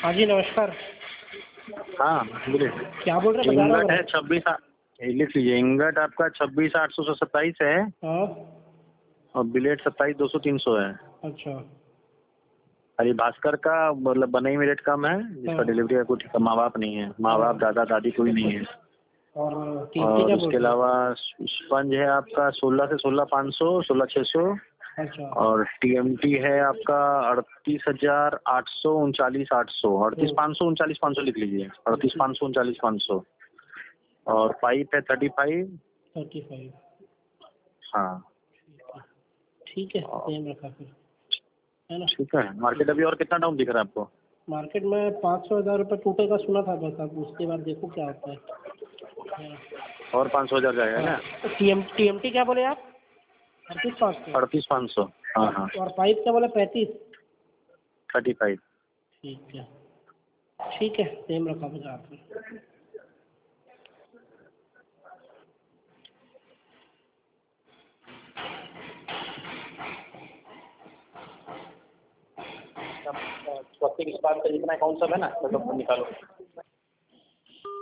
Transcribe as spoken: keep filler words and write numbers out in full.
हाँ जी नमस्कार। हाँ बोलिए। क्या बोल रहे हैं? इंगट है छब्बीस, लिख लीजिए। इंगट आपका छब्बीस आठ सौ से सत्ताईस है। हाँ। और बिलेट सत्ताईस दो सौ तीन सौ है। अच्छा। अरे भास्कर का मतलब बनाई में रेट कम है, जिसका हाँ। डिलीवरी का कुछ माँ बाप नहीं है, माँ बाप दादा दादी कोई नहीं है। और टीम और क्या बोल उसके रहे हैं? अलावा स्पंज है आपका सोलह से सोलह पाँच सौ सोलह छः सौ। अच्छा। और टीएमटी है आपका अड़तीस हजार आठ सौ उनचालीस आठ सौ अड़तीस पाँच सौ उनचालीस पाँच सौ लिख लीजिए। अड़तीस पाँच सौ उनचालीस पाँच सौ। और पाइप है थर्टी फाइव। Thirty five. हाँ ठीक है, सेम रखा फिर, है ना? ठीक है। मार्केट अभी और कितना डाउन दिख रहा है आपको? मार्केट में पाँच सौ हज़ार रुपये टूटेगा सुना था बस, अब उसके बाद देखो क्या होता है। और पाँच सौ हज़ार जाएगा क्या? T M T M T क्या बोले आप? अड़तीस पाँच सौ। अड़तीस पाँच सौ। हाँ हाँ। और पाइप क्या बोले? पैंतीस। Thirty five. ठीक है ठीक है, सेम रखा बाजार फिर। स्वस्तिक इस्पात का जितना अकाउंट सब है ना, तो निकालो।